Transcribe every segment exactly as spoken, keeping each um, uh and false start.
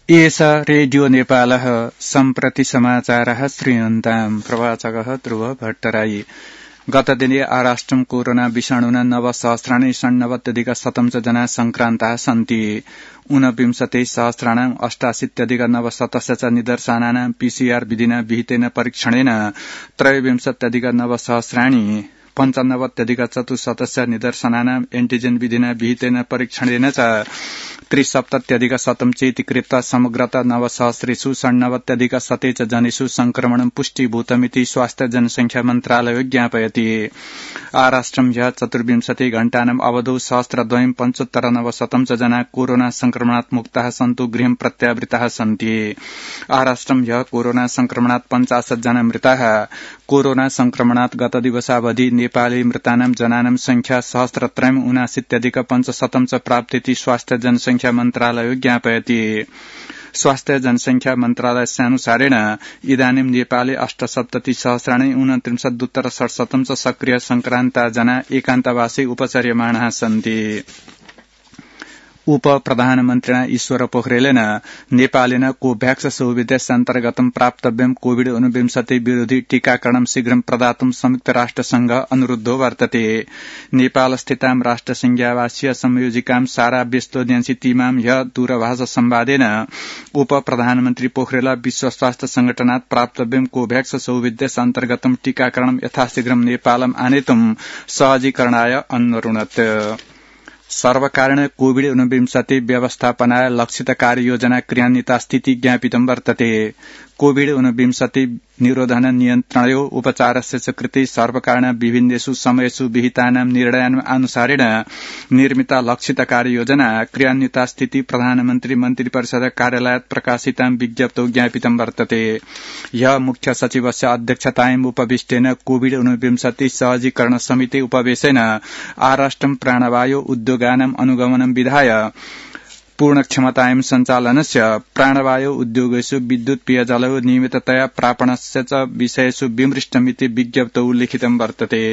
एष रेडियो नेपालः सम्प्रति समाचारः श्रूयन्ताम् प्रवाचकः ध्रुव भट्टराई। गतदिने आराष्ट्रं कोरोना विषाणुना नवसहस्राणि षण्णवत्यधिक शतं च जना संक्रान्ताः सन्ति। ऊनविंशति सहस्राणाम् अष्टाशीत्यधिक नवशतस्य च निदर्शनानां पीसीआर विधिना विहितेन परीक्षणेन त्रयोविंशत्यधिक नवसहस्राणि पञ्चानवत्यधिक चतुश्शतस्य निदर्शनानाम् एन्टिजेन विधिना विहितेन परीक्षणेन च त्रिसप्तत्यधिक शतं चेतिकृत्य समग्रतः नवसहस्रेषु षण्णवत्यधिक शते च जनेषु संक्रमणं पुष्टीभूतमिति स्वास्थ्य जनसंख्या मन्त्रालयो ज्ञापयति। आराष्ट्रं ह्यः चतुर्विंशति घण्टानाम् अवधौ सहस्रद्वयं पञ्चोत्तर नवशतं च जना कोरोना संक्रमणात् मुक्ताः सन्तु गृहं प्रत्यावृताः सन्ति। आराष्ट्रं ह्यः कोरोना संक्रमणात् पञ्चाशत् जना मृताः। कोरोना संक्रमणात् गत दिवसावधि नेपाली मृतानां जनानां संख्या सहस्रत्रयम् उनाशीत्यधिक पञ्चशतं च प्राप्तेति स्वास्थ्य जनसंख्या मन्त्रालयो ज्ञापयति। स्वास्थ्य जनसंख्या मन्त्रालयस्यानुसारेण इदानीं नेपाले अष्टसप्तति सहस्राणि ऊनत्रिंशदुत्तर षट्शतं च सक्रिय संक्रान्ता जना एकान्तवासे उपचर्यमाणाः सन्ति। उप प्रधानमन्त्रिणा ईश्वर पोखरेलेन नेपालेन कोभ्याक्स सौविध्यन्तर्गतं प्राप्तव्यं कोविड ऊनविंशति विरोधी टीकाकरणं शीघ्रं प्रदातुं संयुक्त राष्ट्रसंघ अनुरुद्धो वर्तते। नेपालस्थितां राष्ट्रसंघीयावासीय संयोजिकां सारा बेस्तोन्यान्सी तीमां ह्यः दूरभाष संवादेन उप प्रधानमन्त्री पोखरेल विश्व स्वास्थ्य संगठनात् प्राप्तव्यं कोभ्याक्स सौविध्यन्तर्गतं टीकाकरणं यथाशीघ्रं नेपालम् आनेतुं सहजीकरणाय अन्वरुणत्। सर्वकारेण कोविड ऊनविंशति व्यवस्थापनाय लक्षित कार्ययोजना क्रियान्विता स्थिति ज्ञापितं वर्तते। कोविड ऊनविंशति निरोधन नियन्त्रणयो उपचारस्य च कृते सर्वकारेण विभिन्नेषु समयेषु विहितानां निर्णयानुसारेण निर्मिता लक्षित कार्ययोजना क्रियान्विता स्थिति प्रधानमन्त्री मन्त्रिपरिषद कार्यालयात् प्रकाशितां विज्ञप्तौ ज्ञापितं वर्तते। ह्यः मुख्य सचिवस्य अध्यक्षतायाम् उपविष्टेन कोविड ऊनविंशति सहजीकरण समिति उपवेशेन आराष्ट्रं प्राणवायु उद्योगानाम् अनुगमनं विधाय पूर्णक्षमतायां सञ्चालनस्य प्राणवायु उद्योगेषु विद्युत् पेयजलयो नियमिततया प्रापणस्य च विषयेषु विमृष्टमिति विज्ञप्तौ उल्लिखितं वर्तते।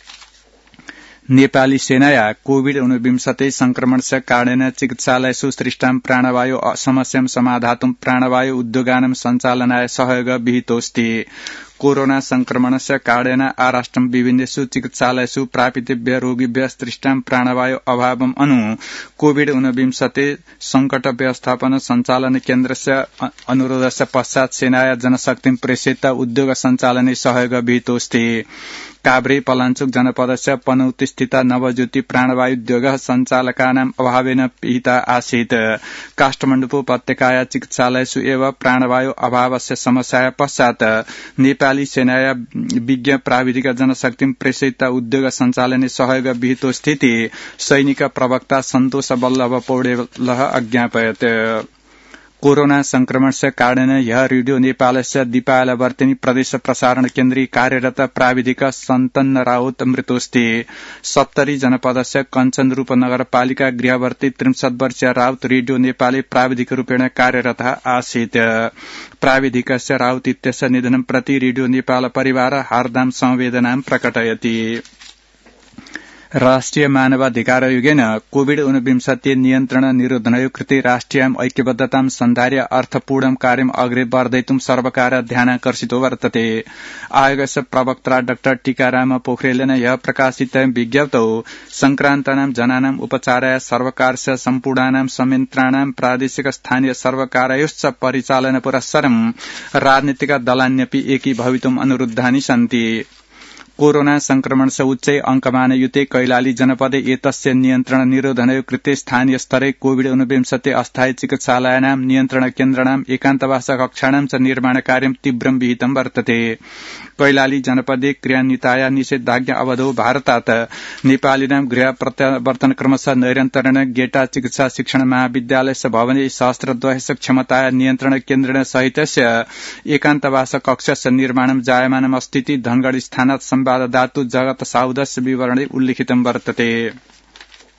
नेपाली सेनाया कोविड ऊनविंशति संक्रमणस्य कारणेन चिकित्सालयेषु सृष्टां प्राणवायु समस्यां समाधातुं प्राणवायु उद्योगानां सञ्चालनाय सहयोग विहितोऽस्ति। कोरोना संक्रमणस्य कारणेन आराष्ट्रं विभिन्नेषु चिकित्सालयेषु प्रापितेभ्यः रोगिभ्यः सृष्टां प्राणवायु अभावम् अनु कोविड ऊनविंशति संकट व्यवस्थापन सञ्चालन केन्द्रस्य अनुरोधस्य पश्चात् सेनाया जनशक्तिं प्रेषयित्वा उद्योग सञ्चालने सहयोग विहितोऽस्ति। काभ्रे पलाञ्चोक जनपदस्य पनौतीस्थित नवज्योति प्राणवायुद्योगः सञ्चालकानाम् अभावेन पिहिता आसीत्। काठमाडौँ उपत्यकाया चिकित्सालयेषु एव प्राणवायु अभावस्य समस्याया पश्चात् नेपाली सेनाया विज्ञ प्राविधिक जनशक्तिं प्रेषयित्वा उद्योग सञ्चालने सहयोग विहितो स्थिति सैनिक प्रवक्ता सन्तोष वल्लभ पौडेलः अज्ञापयत्। कोरोना संक्रमणस्य कारणेन ह्यः रेडियो नेपालस्य दीपायलवर्तिनी प्रदेश प्रसारण केन्द्रे कार्यरत प्राविधिक सन्तन्न राउत मृतोऽस्ति। सप्तरी जनपदस्य कञ्चनरूप नगरपालिका गृहवर्ती त्रिंशत् वर्षीय राउत रेडियो नेपाले प्राविधिक रूपेण कार्यरत आसीत्। प्राविधिकस्य राउत इत्यस्य निधनं प्रति रेडियो नेपाल परिवार हार्दां संवेदनां प्रकटयति। राष्ट्रिय मानवाधिकार आयोगेन कोविड ऊनविंशति नियन्त्रण निरोधनयो कृते राष्ट्रियां ऐक्यबद्धतां सन्धार्य अर्थपूर्णं कार्यम् अग्रे वर्धयितुं सर्वकारः ध्यानाकर्षितो वर्तते। आयोगस्य प्रवक्ता डाक्टर टीकाराम पोखरेलेन ह्यः प्रकाशितं विज्ञप्तौ संक्रान्तानां जनानाम् उपचाराय सर्वकारस्य सम्पूर्णानां संयन्त्राणां प्रादेशिक स्थानीय सर्वकारयोश्च परिचालन पुरस्सरं राजनीतिक दलान्यपि एकीभवितुम् अनुरुद्धानि सन्ति। कोरोना संक्रमणस्य उच्चै अंकमानयुते कैलाली जनपदे एतस्य नियन्त्रण निरोधनयो कृते स्थानीय स्तरे कोविड ऊनविंशति अस्थायी चिकित्सालयानां नियन्त्रण केन्द्राणाम् एकान्तवास कक्षाणां च निर्माण कार्यं तीव्रं विहितं वर्तते। कैलाली जनपदे क्रियान्विताया निषेधाज्ञा अवधौ भारतात् नेपालीनां गृह प्रत्यावर्तन क्रमशः नैरन्तर्येण गेटा चिकित्सा शिक्षण महाविद्यालयस्य भवने सहस्रद्वयस्य क्षमताया नियन्त्रण केन्द्रेण सहितस्य एकान्तवास कक्षस्य निर्माणं जायमानमस्तीति धनगढ़ स्थानात् संवाददातु जगत साउदस्य विवरणे उल्लिखितं वर्तते।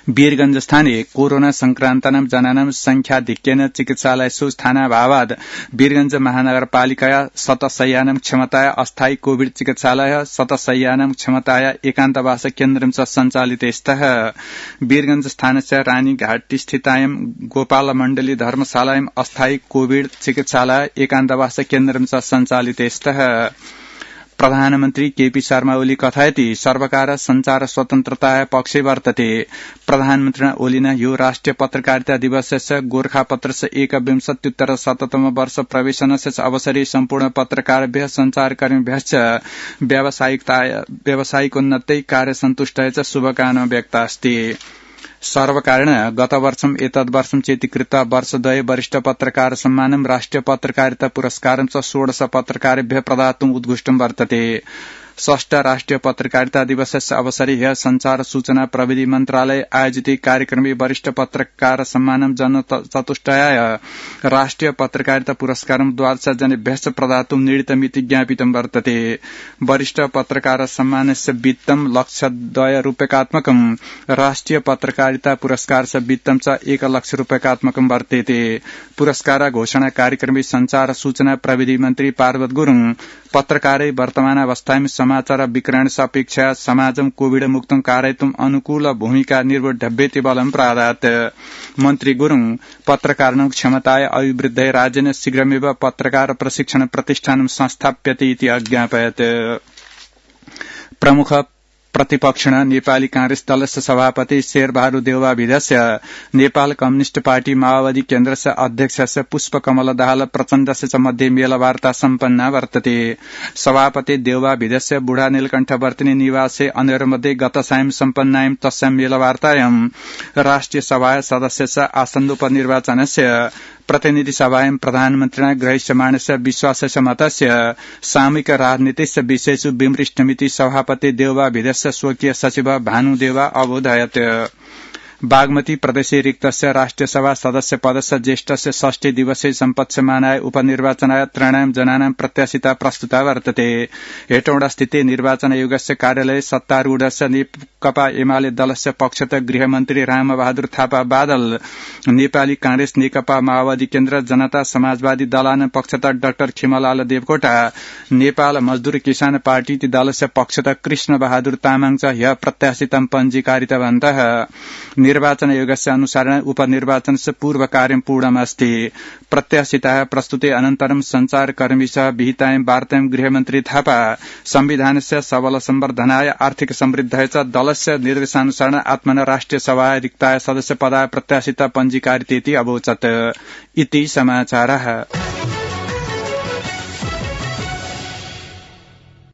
वीरगंज स्थाने कोरोना संक्रांतानां जनानां संख्याधिक्येन चिकित्सालयेषु स्थानाभावात् वीरगंज महानगरपालिकाया शतशय्यानां क्षमताया अस्थायी कोविड चिकित्सालय शतशय्यानां क्षमताया एकान्तवास केन्द्रं च सञ्चालिते स्तः। वीरगंज स्थानस्य रानीघाटी स्थितायं गोपाल मण्डली धर्मशालायां अस्थायी कोविड चिकित्सालय एकान्तवास केन्द्रं च सञ्चालिते स्तः। प्रधानमन्त्री केपी शर्मा ओली कथयति सर्वकार संचार स्वतन्त्रताय पक्षे वर्तते। प्रधानमन्त्रिणा ओलिना यो राष्ट्रिय पत्रकारिता दिवसस्य गोर्खापत्रस्य एकविंशत्युत्तर शततम वर्ष प्रवेशनस्य अवसरे सम्पूर्ण पत्रकारेभ्यः संचारकर्मिभ्यश्च व्यावसायिकताय व्यावसायिकोन्नत्यै कार्यसन्तुष्टाय च शुभकामना व्यक्ता अस्ति। सर्वकारेण गत वर्षम एतद्वर्षं चेतीकृत वर्षद्वये वरिष्ठ पत्रकार सम्मानं राष्ट्रिय पत्रकारिता पुरस्कारं च षोडश पत्रकारेभ्यः प्रदातुम् उद्घुष्टं वर्तते। षष्ठ राष्ट्रिय पत्रकारिता दिवसस्य अवसरे ह्यः संचार सूचना प्रविधि मन्त्रालय आयोजिते कार्यक्रमे वरिष्ठ पत्रकार सम्मानं जनचतुष्टयाय राष्ट्रिय पत्रकारिता पुरस्कारं द्वादश जनेभ्यश्च प्रदातुं नियतमिति ज्ञापितं वर्तते। वरिष्ठ पत्रकार सम्मानस्य वित्तं लक्षद्वय रूप्यकात्मकं राष्ट्रिय पत्रकारिता पुरस्कारस्य वित्तं च एक लक्ष रूप्यकात्मकं वर्तेते। पुरस्कार घोषणा कार्यक्रमे संचार सूचना प्रविधि मन्त्री पार्वत गुरुङ पत्रकारै वर्तमानावस्थायां समाचार विक्रयणस्य अपेक्षया समाजं कोविड मुक्तं कारयितुम् अनुकूल भूमिका निर्वढव्येति बलं प्रादात्। मन्त्री गुरुङ पत्रकाराणां क्षमताय अभिवृद्धये राज्येन शीघ्रमेव पत्रकार प्रशिक्षण प्रतिष्ठानं संस्थाप्यते इति अज्ञापयत्। प्रमुख प्रतिपक्षिण नेपाली कांग्रेस दलस्य सभापति शेरबहादुर देउवाभिधस्य नेपाल कम्युनिष्ट पार्टी माओवादी केन्द्रस्य अध्यक्षस्य पुष्पकमल दाहाल प्रचण्डस्य च मध्ये मेलवार्ता सम्पन्ना वर्तते। सभापति देउवाभिधस्य बुढा नीलकण्ठवर्तिनी निवासे अनेरमध्ये गत सायं सम्पन्नायां तस्यां मेलवार्तायां राष्ट्रिय सभाया सदस्यस्य आसन्दोपनिर्वाचनस्य प्रतिनिधि सभायां प्रधानमन्त्रिणा ग्रहीष्यमाणस्य विश्वासस्य मतस्य सामूहिक राजनीतिस्य विषयेषु विमृष्टमिति सभापति देउवाभिधस्य स्वकीय सचिव भानु देउवा अबोधयत्। बागमती प्रदेशे रिक्तस्य राष्ट्रिय सभा सदस्य पदस्य ज्येष्ठस्य षष्ठी दिवसे सम्पत्स्यमानाय उपनिर्वाचनाय त्रयाणां जनानां प्रत्याशिता प्रस्तुता वर्तते। हेटौडा स्थिते निर्वाचन आयोगस्य कार्यालये सत्तारूढस्य नेकपा एमाले दलस्य पक्षतः गृहमन्त्री रामबहादुर थापा बादल, नेपाली कांग्रेस नेकपा माओवादी केन्द्र जनता समाजवादी दलाना पक्षतः डाक्टर खिमलाल देवकोटा, नेपाल मजदूर किसान पार्टी दलस्य पक्षतः कृष्ण बहादुर तामाङ च ह्यः प्रत्याशितं पञ्जीकारितवन्तः। निर्वाचन आयोगस्य अनुसारेण उपनिर्वाचनस्य पूर्व कार्यं पूर्णमस्ति। प्रत्याशिताः प्रस्तुते अनन्तरं संचारकर्मिसह विहितायां वार्तायां गृहमन्त्री थापा संविधानस्य सबल संवर्धनाय आर्थिक समृद्धाय च दलस्य निर्देशानुसारेण आत्मना राष्ट्रिय सभाय रिक्ताय सदस्य पदाय प्रत्याशिता पञ्जीकारितेति अवोचत्। इति समाचारः।